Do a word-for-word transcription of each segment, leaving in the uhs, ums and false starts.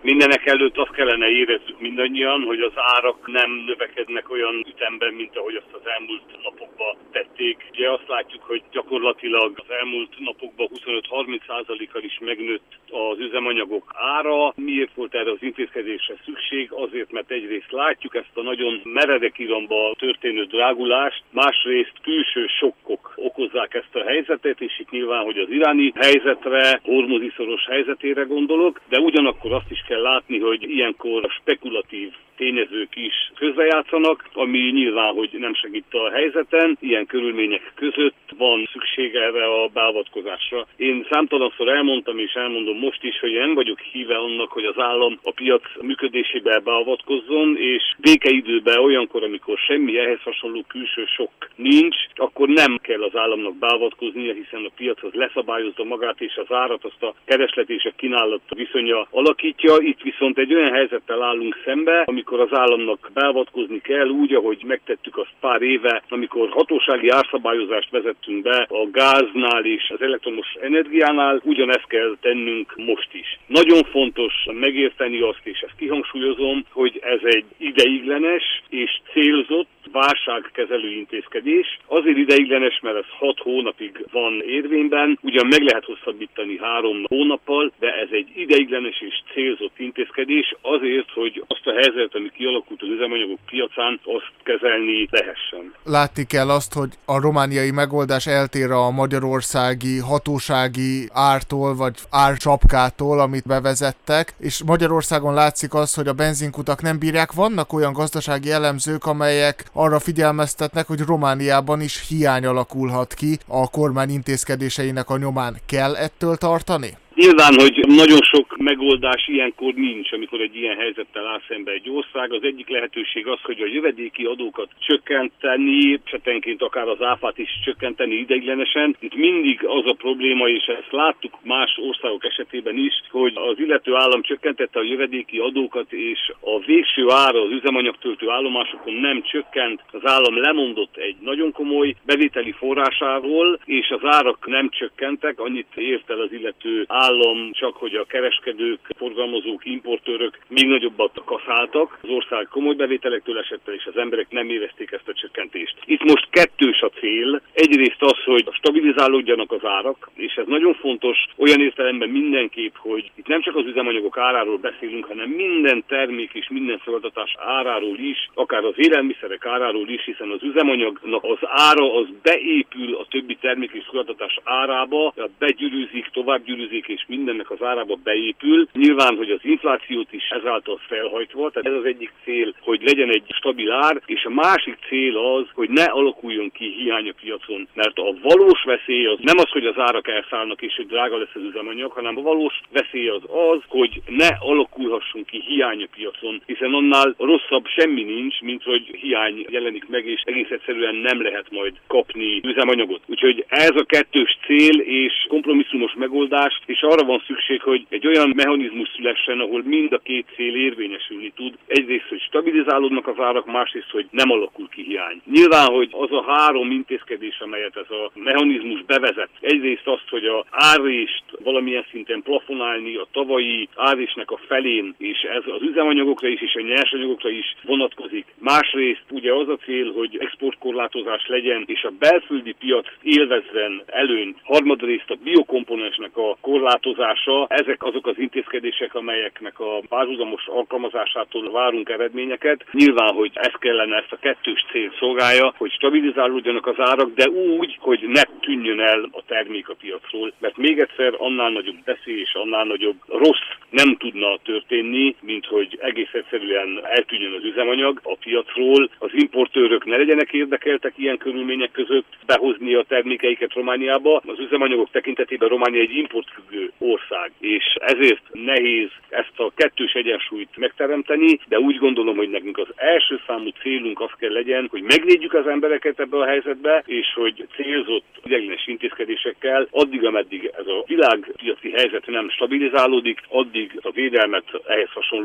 Mindenek előtt azt kellene érezzük mindannyian, hogy az árak nem növekednek olyan ütemben, mint ahogy azt az elmúlt napokban tették. Ugye azt látjuk, hogy gyakorlatilag az elmúlt napokban huszonöt-harminc százalékkal is megnőtt az üzemanyagok ára. Miért volt erre az intézkedésre szükség? Azért, mert egyrészt látjuk ezt a nagyon meredek iramba történő drágulást, másrészt külső sokkok okozzák ezt a helyzetet, és itt nyilván, hogy az iráni helyzetre, hormuzi szoros helyzetére gondolok, de ugyanakkor azt is kell látni, hogy ilyenkor spekulatív tényezők is közrejátszanak, ami nyilván, hogy nem segít a helyzeten. Ilyen körülmények között van szükség erre a beavatkozásra. Én számtalanszor elmondtam és elmondom most is, hogy nem vagyok híve annak, hogy az állam a piac működésébe beavatkozzon, és békeidőben olyankor, amikor semmi ehhez hasonló külső sok nincs, akkor nem kell az államnak beavatkoznia, hiszen a piac az leszabályozza magát, és az árat azt a kereslet és a kínálat viszonya alakítja. Itt viszont egy olyan helyzettel állunk szembe, amikor az államnak beavatkozni kell úgy, ahogy megtettük azt pár éve, amikor hatósági árszabályozást vezettünk be a gáznál és az elektromos energiánál, ugyanezt kell tennünk most is. Nagyon fontos megérteni azt, és ezt kihangsúlyozom, hogy ez egy ideiglenes és célzott válságkezelő intézkedés. Azért ideiglenes, mert ez hat hónapig van érvényben, ugyan meg lehet hosszabbítani három hónappal, de ez egy ideiglenes és célzott intézkedés azért, hogy azt a helyzetet, ami kialakult az üzemanyagok piacán, azt kezelni lehessen. Látni kell azt, hogy a romániai megoldás eltér a magyarországi hatósági ártól, vagy árcsapkától, amit bevezettek, és Magyarországon látszik az, hogy a benzinkutak nem bírják. Vannak olyan gazdasági elemzők, amelyek arra figyelmeztetnek, hogy Romániában is hiány alakulhat ki a kormány intézkedéseinek a nyomán. Kell ettől tartani? Nyilván, hogy nagyon sok megoldás ilyenkor nincs, amikor egy ilyen helyzettel áll szembe egy ország. Az egyik lehetőség az, hogy a jövedéki adókat csökkenteni, esetenként akár az áfát is csökkenteni ideiglenesen. Itt mindig az a probléma, és ezt láttuk más országok esetében is, hogy az illető állam csökkentette a jövedéki adókat, és a végső ára az üzemanyagtöltő állomásokon nem csökkent. Az állam lemondott egy nagyon komoly bevételi forrásáról, és az árak nem csökkentek, annyit ért el az illető állam, állam, csak hogy a kereskedők, forgalmazók, importőrök még nagyobbat kaszáltak. Az ország komoly bevételektől esett el, és az emberek nem érezték ezt a csökkentést. Itt most kettős a cél. Egyrészt az, hogy stabilizálódjanak az árak, és ez nagyon fontos olyan értelemben mindenképp, hogy itt nem csak az üzemanyagok áráról beszélünk, hanem minden termék és minden szolgáltatás áráról is, akár az élelmiszerek áráról is, hiszen az üzemanyagnak az ára az beépül a többi termék és szolgáltatás árába, begyűrűzik, továbbgyűrűzik, és mindennek az árába beépül. Nyilván, hogy az inflációt is ezáltal felhajtva, tehát ez az egyik cél, hogy legyen egy stabil ár, és a másik cél az, hogy ne alakuljon ki hiány a piacon, mert a valós veszély az nem az, hogy az árak elszállnak és hogy drága lesz az üzemanyag, hanem a valós veszély az az, hogy ne alakulhasson ki hiány a piacon, hiszen annál rosszabb semmi nincs, mint hogy hiány jelenik meg, és egész egyszerűen nem lehet majd kapni üzemanyagot. Úgyhogy ez a kettős cél és kompromisszumos megoldás, és arra van szükség, hogy egy olyan mechanizmus szülessen, ahol mind a két cél érvényesülni tud. Egyrészt, hogy stabilizálódnak az árak, másrészt, hogy nem alakul ki hiány. Nyilván, hogy az a három intézkedés, amelyet ez a mechanizmus bevezet, egyrészt azt, hogy az árrést valamilyen szinten plafonálni a tavalyi árrésnek a felén, és ez az üzemanyagokra is, és a nyersanyagokra is vonatkozik. Másrészt ugye az a cél, hogy exportkorlátozás legyen, és a belföldi piac élvezzen előnyt. Harmadrészt a biokomponensnek a korlátozása, ezek azok az intézkedések, amelyeknek a párhuzamos alkalmazásától várunk eredményeket. Nyilván, hogy ez kellene, ezt a kettős cél szolgálja, hogy stabilizálódjanak az árak, de úgy, hogy ne tűnjön el a termék a piacról. Mert még egyszer annál nagyobb veszély és annál nagyobb rossz nem tudna történni, mint hogy egész egyszerűen eltűnjön az üzemanyag a piacról. Az importőrök ne legyenek érdekeltek ilyen körülmények között behozni a termékeiket Romániába. Az üzemanyagok tekintetében Románia egy importfüggő ország, és ezért nehéz ezt a kettős egyensúlyt megteremteni, de úgy gondolom, hogy nekünk az első számú célunk az kell legyen, hogy megvédjük az embereket ebbe a helyzetbe, és hogy célzott ideiglenes intézkedésekkel addig, ameddig ez a világpiaci helyzet nem stabilizálódik, addig a védelmet ehhez hasonló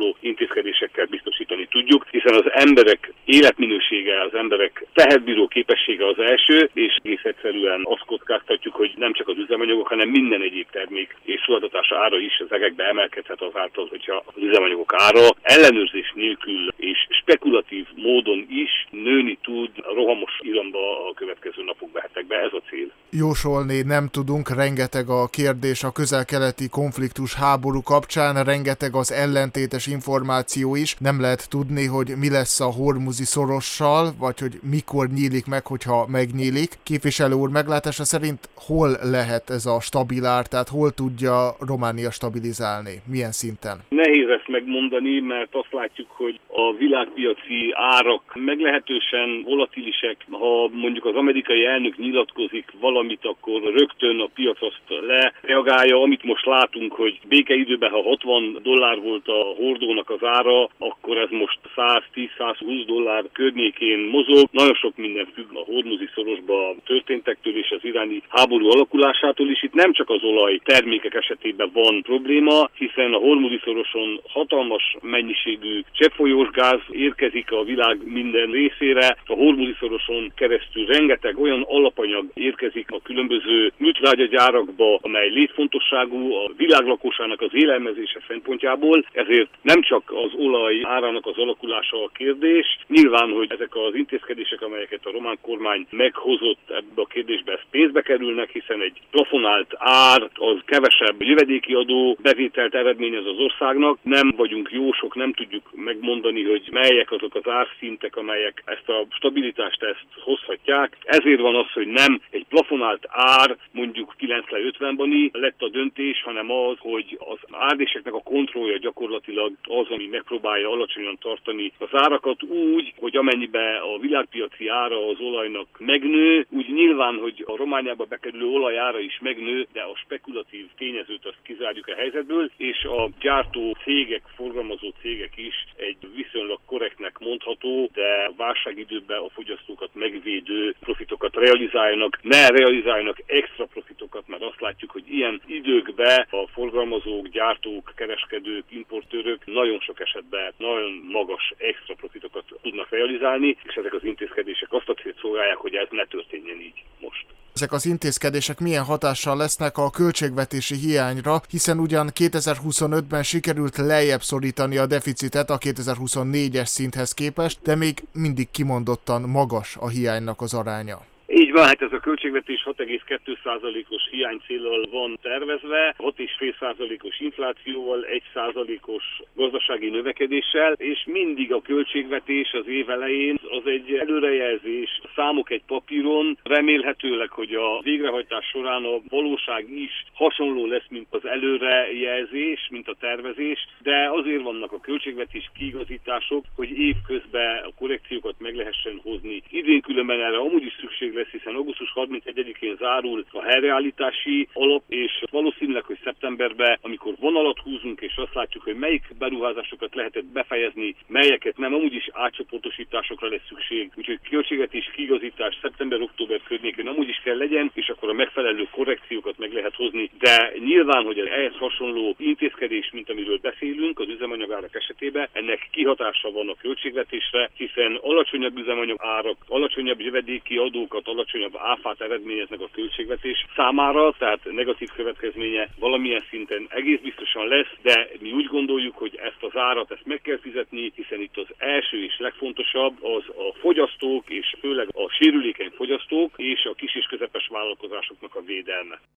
hasonló intézkedésekkel biztosítani tudjuk, hiszen az emberek életminősége, az emberek tehetbíró képessége az első, és egész egyszerűen azt kockáztatjuk, hogy nem csak az üzemanyagok, hanem minden egyéb termék és szolgáltatás ára is az egekbe emelkedhet azáltal, hogyha az üzemanyagok ára ellenőrzés nélkül és spekulatív módon is nőni tud rohamos iramba a következő napokba, hetekbe. Ez a cél. Jósolni nem tudunk, rengeteg a kérdés a közel-keleti konfliktus háború kapcsán, rengeteg az ellentétes információ is, nem lehet tudni, hogy mi lesz a hormuzi szorossal, vagy hogy mikor nyílik meg, hogyha megnyílik. Képviselő úr meglátása szerint hol lehet ez a stabil ár, tehát hol tudja Románia stabilizálni, milyen szinten? Nehéz ezt megmondani, mert azt látjuk, hogy a világpiaci árak meglehetősen volatilisek. Ha mondjuk az amerikai elnök nyilatkozik valamit, akkor rögtön a piac azt lereagálja. Amit most látunk, hogy békeidőben, ha hatvan dollár volt a hordónak az ára, akkor ez most száztíz-százhúsz dollár környékén mozog. Nagyon sok minden függ a hormuzi szorosba történtektől és az iráni háború alakulásától is. Itt nem csak az olaj termékek esetében van probléma, hiszen a hormuzi szoroson hatalmas mennyiségű cseppfolyós gáz érkezik a világ minden részére. A hormuzi szoroson keresztül rengeteg olyan alapanyag érkezik a különböző műtrágyagyárakba, amely létfontosságú a világ lakósának az élelmezése szempontjából, ezért nem csak az olaj árának az alakulása a kérdés. Nyilván, hogy ezek az intézkedések, amelyeket a román kormány meghozott ebbe a kérdésbe, ez pénzbe kerülnek, hiszen egy plafonált ár az kevesebb jövedéki adó bevételt eredményez az országnak. Nem vagyunk jósok, nem tudjuk megmondani, hogy melyek azok az árszintek, amelyek ezt a stabilitást ezt hozhatják. Ezért van az, hogy nem egy plafonált ár, mondjuk kilencven ötvenben lett a döntés, hanem az, hogy az árdéseknek a kontrollja gyakorlatilag az, ami megpróbálja alacsonyan tartani az árakat úgy, hogy amennyiben a világpiaci ára az olajnak megnő, úgy nyilván, hogy a Romániába bekerülő olajára is megnő, de a spekulatív tényezőt azt kizárjuk a helyzetből, és a gyártó cégek, forgalmazó cégek is egy viszonylag korrektnek mondható, de válságidőben a fogyasztókat megvédő profitokat realizáljanak, ne realizáljanak extra profitokat, mert azt látjuk, hogy ilyen időkben a forgalmazók, gyártók, kereskedők, importőrök nagyon sok esetben nagyon magas extra profitokat tudnak realizálni, és ezek az intézkedések azt a célt szolgálják, hogy ez ne történjen így most. Ezek az intézkedések milyen hatással lesznek a költségvetési hiányra, hiszen ugyan kétezer-huszonötben sikerült lejjebb szorítani a deficitet a kétezer-huszonnégyes szinthez képest, de még mindig kimondottan magas a hiánynak az aránya. Így van, hát ez a költségvetés hat egész kettő százalékos hiánycéllal van tervezve, hat egész öt százalékos inflációval, egy százalékos gazdasági növekedéssel, és mindig a költségvetés az év elején az egy előrejelzés, számok egy papíron, remélhetőleg, hogy a végrehajtás során a valóság is hasonló lesz, mint az előrejelzés, mint a tervezés, de azért vannak a költségvetés kiigazítások, hogy évközben a korrekciókat meg lehessen hozni. Idén különben erre amúgy is szükség lesz, hiszen augusztus harmincegyedikén zárul a helyreállítási alap, és valószínűleg, hogy szeptemberben, amikor vonalat húzunk, és azt látjuk, hogy melyik beruházásokat lehetett befejezni, melyeket nem, amúgy is átcsoportosításokra lesz szükség. Úgyhogy költségvetés kiigazítás szeptember-október környékén amúgy is kell legyen, és akkor a megfelelő korrekciókat meg lehet hozni. De nyilván, hogy ehhez hasonló intézkedés, mint amiről beszélünk, az üzemanyagárak esetében, ennek kihatása van a költségvetésre, hiszen alacsonyabb üzemanyag árak, alacsonyabb jövedéki adókat, alacsonyabb áfát eredményeznek a költségvetés számára, tehát negatív következménye valamilyen szinten egész biztosan lesz, de mi úgy gondoljuk, hogy ezt az árat ezt meg kell fizetni, hiszen itt az első és legfontosabb az a fogyasztók, és főleg a sérülékeny fogyasztók és a kis és közepes vállalkozásoknak a védelme.